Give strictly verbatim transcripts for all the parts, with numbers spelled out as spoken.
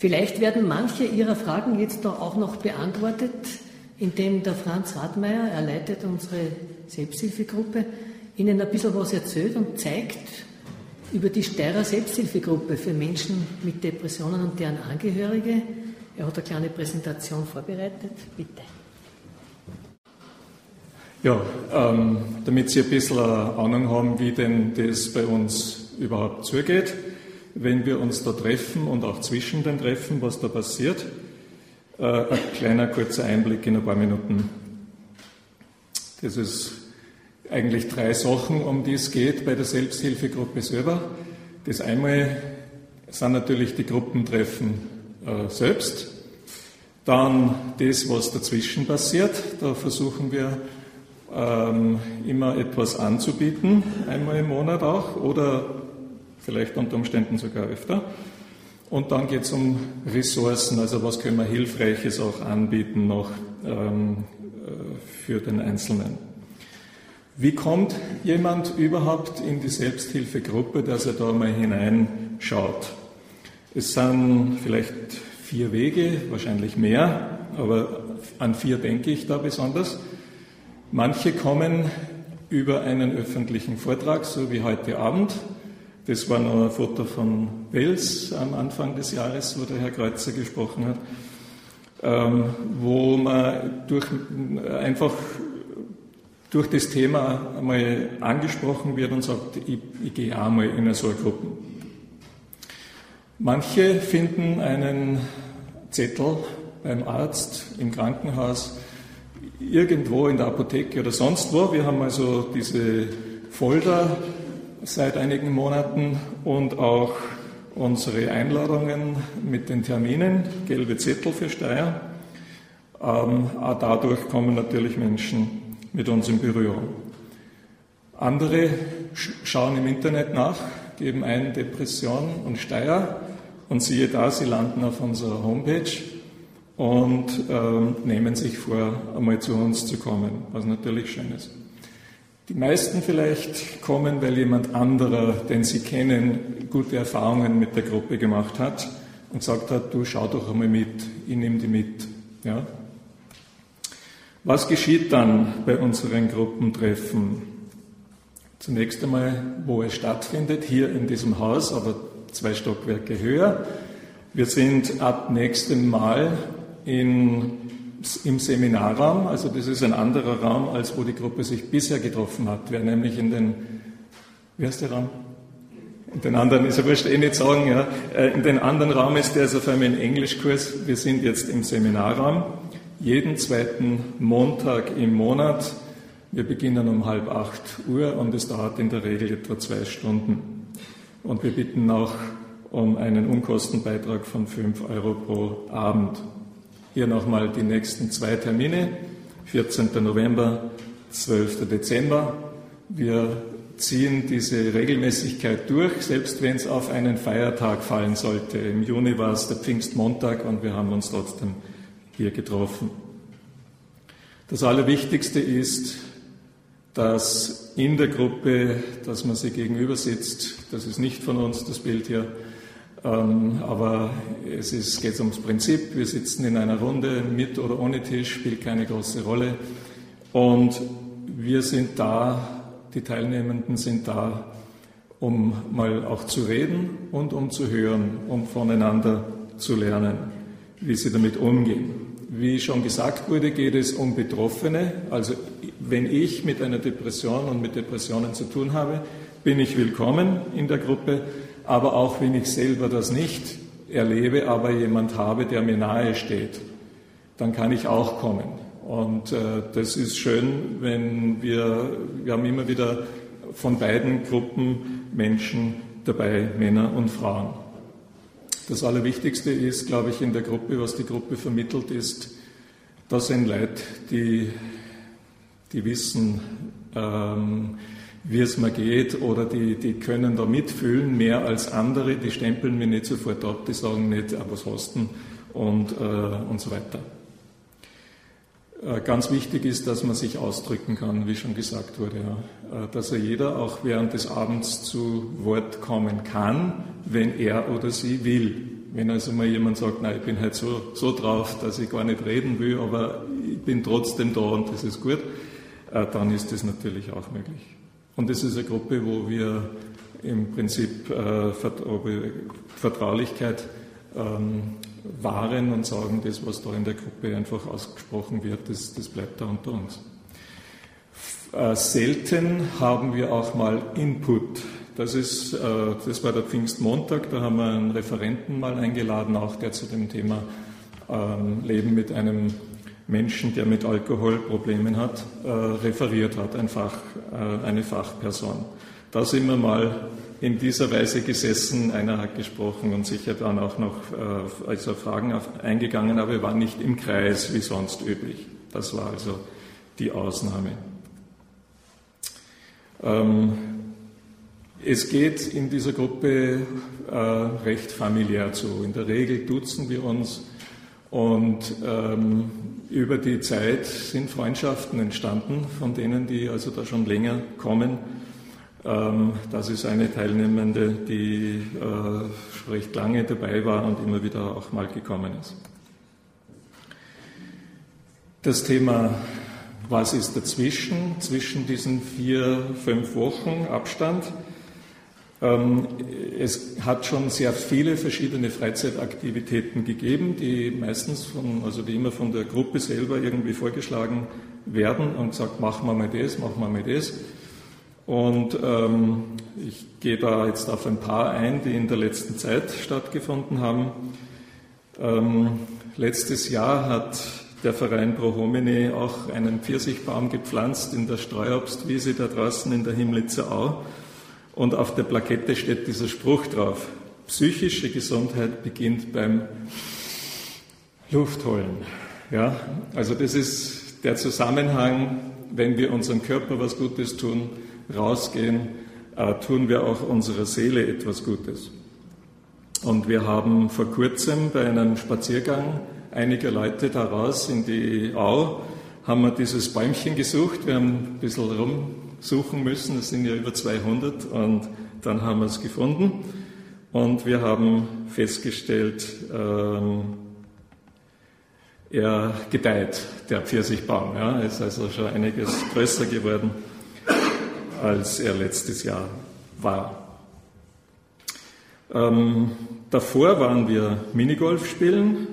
Vielleicht werden manche Ihrer Fragen jetzt auch noch beantwortet, indem der Franz Radmeier, er leitet unsere Selbsthilfegruppe, Ihnen ein bisschen was erzählt und zeigt über die Steyrer Selbsthilfegruppe für Menschen mit Depressionen und deren Angehörige. Er hat eine kleine Präsentation vorbereitet. Bitte. Ja, ähm, damit Sie ein bisschen eine Ahnung haben, wie denn das bei uns überhaupt zugeht, wenn wir uns da treffen und auch zwischen den Treffen, was da passiert. Äh, ein kleiner kurzer Einblick in ein paar Minuten. Das ist eigentlich drei Sachen, um die es geht bei der Selbsthilfegruppe selber. Das einmal sind natürlich die Gruppentreffen äh, selbst. Dann das, was dazwischen passiert. Da versuchen wir ähm, immer etwas anzubieten, einmal im Monat auch oder vielleicht unter Umständen sogar öfter. Und dann geht es um Ressourcen, also was können wir Hilfreiches auch anbieten noch ähm, für den Einzelnen. Wie kommt jemand überhaupt in die Selbsthilfegruppe, dass er da mal hineinschaut? Es sind vielleicht vier Wege, wahrscheinlich mehr, aber an vier denke ich da besonders. Manche kommen über einen öffentlichen Vortrag, so wie heute Abend. Das war noch ein Foto von Wels am Anfang des Jahres, wo der Herr Kreuzer gesprochen hat, ähm, wo man durch, einfach durch das Thema einmal angesprochen wird und sagt, ich, ich gehe auch mal in so eine Gruppe. Manche finden einen Zettel beim Arzt, im Krankenhaus, irgendwo in der Apotheke oder sonst wo. Wir haben also diese Folder seit einigen Monaten und auch unsere Einladungen mit den Terminen, gelbe Zettel für Steyr. Ähm, auch dadurch kommen natürlich Menschen mit uns in Berührung. Andere schauen im Internet nach, geben ein Depression und Steyr und siehe da, sie landen auf unserer Homepage und ähm, nehmen sich vor, einmal zu uns zu kommen, was natürlich schön ist. Die meisten vielleicht kommen, weil jemand anderer, den sie kennen, gute Erfahrungen mit der Gruppe gemacht hat und gesagt hat, du schau doch einmal mit, ich nehme die mit. Ja? Was geschieht dann bei unseren Gruppentreffen? Zunächst einmal, wo es stattfindet, hier in diesem Haus, aber zwei Stockwerke höher. Wir sind ab nächstem Mal in, im Seminarraum, also das ist ein anderer Raum, als wo die Gruppe sich bisher getroffen hat. Wäre nämlich in den, wie heißt der Raum? In den anderen, ist ja wurscht, eh nicht sagen, ja. In den anderen Raum ist der, ist auf einmal ein Englischkurs. Wir sind jetzt im Seminarraum. Jeden zweiten Montag im Monat. Wir beginnen um halb acht Uhr und es dauert in der Regel etwa zwei Stunden. Und wir bitten auch um einen Unkostenbeitrag von fünf Euro pro Abend. Hier nochmal die nächsten zwei Termine, vierzehnten November, zwölften Dezember. Wir ziehen diese Regelmäßigkeit durch, selbst wenn es auf einen Feiertag fallen sollte. Im Juni war es der Pfingstmontag und wir haben uns trotzdem hier getroffen. Das Allerwichtigste ist, dass in der Gruppe, dass man sich gegenüber sitzt, das ist nicht von uns das Bild hier, ähm, aber es ist, geht ums Prinzip, wir sitzen in einer Runde, mit oder ohne Tisch, spielt keine große Rolle und wir sind da, die Teilnehmenden sind da, um mal auch zu reden und um zu hören, um voneinander zu lernen, wie sie damit umgehen. Wie schon gesagt wurde, geht es um Betroffene. Also wenn ich mit einer Depression und mit Depressionen zu tun habe, bin ich willkommen in der Gruppe. Aber auch wenn ich selber das nicht erlebe, aber jemand habe, der mir nahe steht, dann kann ich auch kommen. Und äh, das ist schön, wenn wir, wir haben immer wieder von beiden Gruppen Menschen dabei, Männer und Frauen. Das Allerwichtigste ist, glaube ich, in der Gruppe, was die Gruppe vermittelt, ist, das sind Leute, die, die wissen, ähm, wie es mir geht oder die, die können da mitfühlen, mehr als andere, die stempeln mich nicht sofort ab, die sagen nicht, ah, was hast du und, äh, und so weiter. Äh, ganz wichtig ist, dass man sich ausdrücken kann, wie schon gesagt wurde, ja. äh, dass er jeder auch während des Abends zu Wort kommen kann, wenn er oder sie will. wenn also mal jemand sagt, nein, ich bin halt so, so drauf, dass ich gar nicht reden will, aber ich bin trotzdem da und das ist gut, äh, dann ist das natürlich auch möglich. Und das ist eine Gruppe, wo wir im Prinzip äh, Vertraulichkeit ähm, wahren und sagen, das, was da in der Gruppe einfach ausgesprochen wird, das, das bleibt da unter uns. Äh, selten haben wir auch mal Input. Das ist, äh, das war der Pfingstmontag, da haben wir einen Referenten mal eingeladen, auch der zu dem Thema ähm, Leben mit einem Menschen, der mit Alkohol Probleme hat, äh, referiert hat, ein Fach, äh, eine Fachperson. Da sind wir mal in dieser Weise gesessen, einer hat gesprochen und sicher dann auch noch äh, also Fragen auf, eingegangen, aber wir waren nicht im Kreis wie sonst üblich. Das war also die Ausnahme. Ähm, es geht in dieser Gruppe äh, recht familiär zu. In der Regel duzen wir uns und ähm, über die Zeit sind Freundschaften entstanden, von denen, die also da schon länger kommen. Ähm, das ist eine Teilnehmende, die äh, recht lange dabei war und immer wieder auch mal gekommen ist. Das Thema, was ist dazwischen, zwischen diesen vier, fünf Wochen Abstand? Ähm, es hat schon sehr viele verschiedene Freizeitaktivitäten gegeben, die meistens von, also die immer von der Gruppe selber irgendwie vorgeschlagen werden und gesagt, machen wir mal das, machen wir mal das. Und ähm, ich gehe da jetzt auf ein paar ein, die in der letzten Zeit stattgefunden haben. Ähm, letztes Jahr hat der Verein Pro Homine auch einen Pfirsichbaum gepflanzt in der Streuobstwiese da draußen in der Himlitzer Au. Und auf der Plakette steht dieser Spruch drauf: Psychische Gesundheit beginnt beim Luftholen. Ja, also das ist der Zusammenhang, wenn wir unserem Körper was Gutes tun, rausgehen, äh, tun wir auch unserer Seele etwas Gutes. Und wir haben vor kurzem bei einem Spaziergang einiger Leute da raus in die Au, haben wir dieses Bäumchen gesucht, wir haben ein bisschen rumsuchen müssen, es sind ja über zweihundert und dann haben wir es gefunden und wir haben festgestellt, ähm, er gedeiht, der Pfirsichbaum. Ja, ist also schon einiges größer geworden, als er letztes Jahr war. Ähm, davor waren wir Minigolf spielen.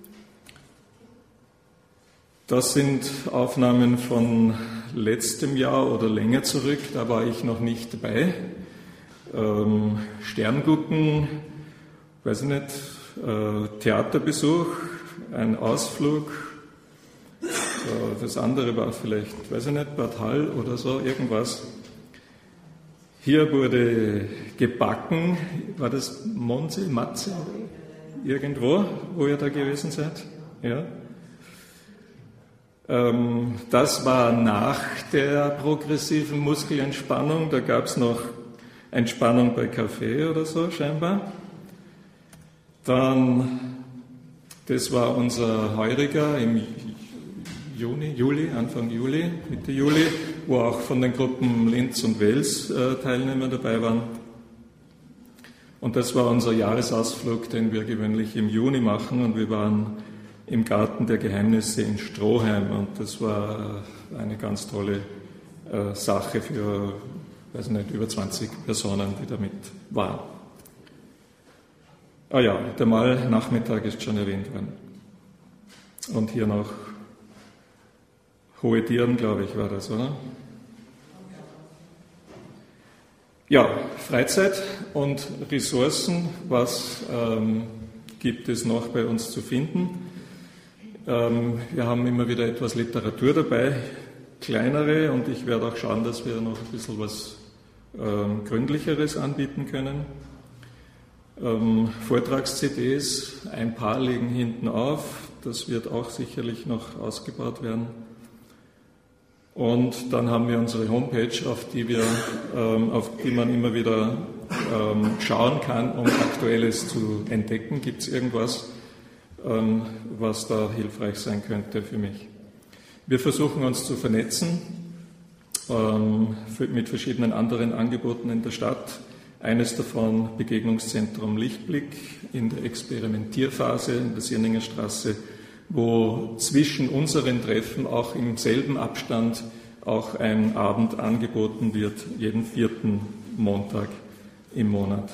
Das sind Aufnahmen von letztem Jahr oder länger zurück, da war ich noch nicht dabei. Ähm, Sterngucken, weiß ich nicht, äh, Theaterbesuch, ein Ausflug, äh, das andere war vielleicht, weiß ich nicht, Bad Hall oder so, irgendwas. Hier wurde gebacken, war das Monse, Matze, irgendwo, wo ihr da gewesen seid? Ja. Das war nach der progressiven Muskelentspannung, da gab es noch Entspannung bei Kaffee oder so scheinbar. Dann, das war unser heuriger im Juni, Juli, Anfang Juli, Mitte Juli, wo auch von den Gruppen Linz und Wels äh, Teilnehmer dabei waren. Und das war unser Jahresausflug, den wir gewöhnlich im Juni machen, und wir waren im Garten der Geheimnisse in Stroheim, und das war eine ganz tolle äh, Sache für, weiß nicht, über zwanzig Personen, die damit waren. Ah ja, der Malnachmittag ist schon erwähnt worden. Und hier noch Hohe Tieren, glaube ich, war das, oder? Ja, Freizeit und Ressourcen, was ähm, gibt es noch bei uns zu finden? Wir haben immer wieder etwas Literatur dabei, kleinere, und ich werde auch schauen, dass wir noch ein bisschen was ähm, Gründlicheres anbieten können. Ähm, Vortrags-C Ds, ein paar liegen hinten auf, das wird auch sicherlich noch ausgebaut werden. Und dann haben wir unsere Homepage, auf die, wir, ähm, auf die man immer wieder ähm, schauen kann, um Aktuelles zu entdecken. Gibt es irgendwas, was da hilfreich sein könnte für mich. Wir versuchen uns zu vernetzen ähm, für, mit verschiedenen anderen Angeboten in der Stadt. Eines davon Begegnungszentrum Lichtblick in der Experimentierphase in der Sierninger Straße, wo zwischen unseren Treffen auch im selben Abstand auch ein Abend angeboten wird, jeden vierten Montag im Monat.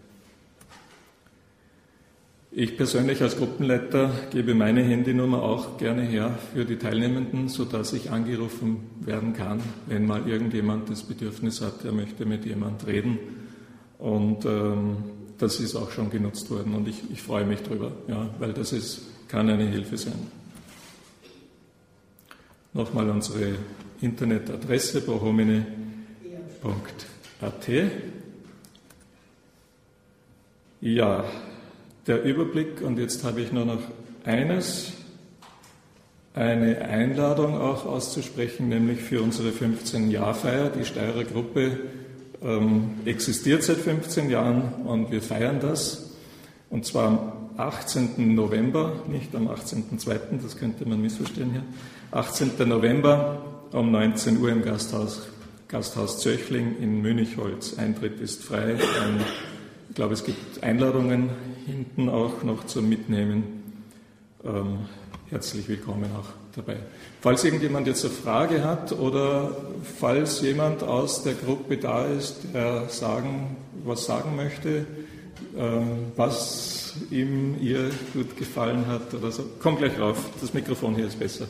Ich persönlich als Gruppenleiter gebe meine Handynummer auch gerne her für die Teilnehmenden, sodass ich angerufen werden kann, wenn mal irgendjemand das Bedürfnis hat, er möchte mit jemand reden. Und ähm, das ist auch schon genutzt worden und ich, ich freue mich drüber, ja, weil das ist, kann eine Hilfe sein. Nochmal unsere Internetadresse bohomine punkt a t. Ja, der Überblick, und jetzt habe ich nur noch eines, eine Einladung auch auszusprechen, nämlich für unsere fünfzehn-Jahr-Feier. Die Steyrer Gruppe ähm, existiert seit fünfzehn Jahren und wir feiern das. Und zwar am achtzehnten November, nicht am achtzehnten zweiten, das könnte man missverstehen hier. achtzehnten November um neunzehn Uhr im Gasthaus, Gasthaus Zöchling in Münchholz. Eintritt ist frei. Ein, ich glaube, es gibt Einladungen hinten auch noch zum Mitnehmen. Ähm, herzlich willkommen auch dabei. Falls irgendjemand jetzt eine Frage hat oder falls jemand aus der Gruppe da ist, der sagen, was sagen möchte, ähm, was ihm, ihr gut gefallen hat oder so, komm gleich rauf. Das Mikrofon hier ist besser.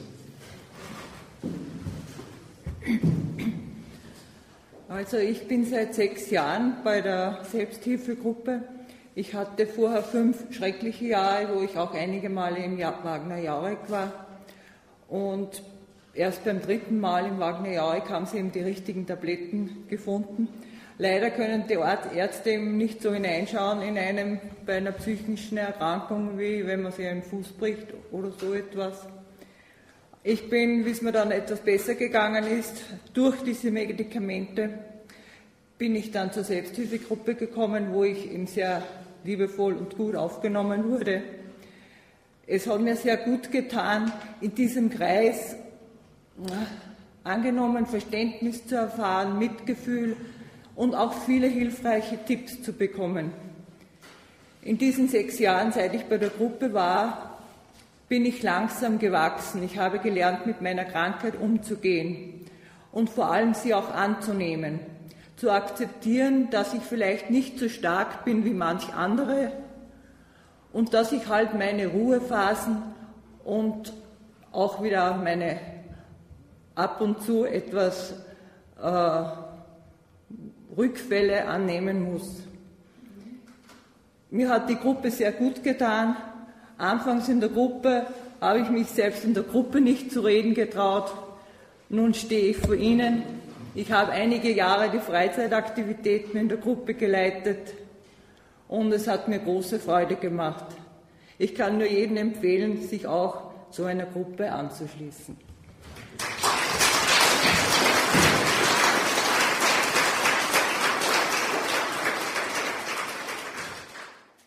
Also ich bin seit sechs Jahren bei der Selbsthilfegruppe. Ich hatte vorher fünf schreckliche Jahre, wo ich auch einige Male im Wagner Jauregg war. Und erst beim dritten Mal im Wagner Jauregg haben sie eben die richtigen Tabletten gefunden. Leider können die Ärzte eben nicht so hineinschauen in einem, bei einer psychischen Erkrankung, wie wenn man sich einen Fuß bricht oder so etwas. Ich bin, wie es mir dann etwas besser gegangen ist, durch diese Medikamente bin ich dann zur Selbsthilfegruppe gekommen, wo ich eben sehr liebevoll und gut aufgenommen wurde. Es hat mir sehr gut getan, in diesem Kreis angenommen, Verständnis zu erfahren, Mitgefühl und auch viele hilfreiche Tipps zu bekommen. In diesen sechs Jahren, seit ich bei der Gruppe war, bin ich langsam gewachsen. Ich habe gelernt, mit meiner Krankheit umzugehen und vor allem sie auch anzunehmen, zu akzeptieren, dass ich vielleicht nicht so stark bin wie manch andere und dass ich halt meine Ruhephasen und auch wieder meine ab und zu etwas äh, Rückfälle annehmen muss. Mir hat die Gruppe sehr gut getan. Anfangs in der Gruppe habe ich mich selbst in der Gruppe nicht zu reden getraut. Nun stehe ich vor Ihnen. Ich habe einige Jahre die Freizeitaktivitäten in der Gruppe geleitet und es hat mir große Freude gemacht. Ich kann nur jedem empfehlen, sich auch so einer Gruppe anzuschließen.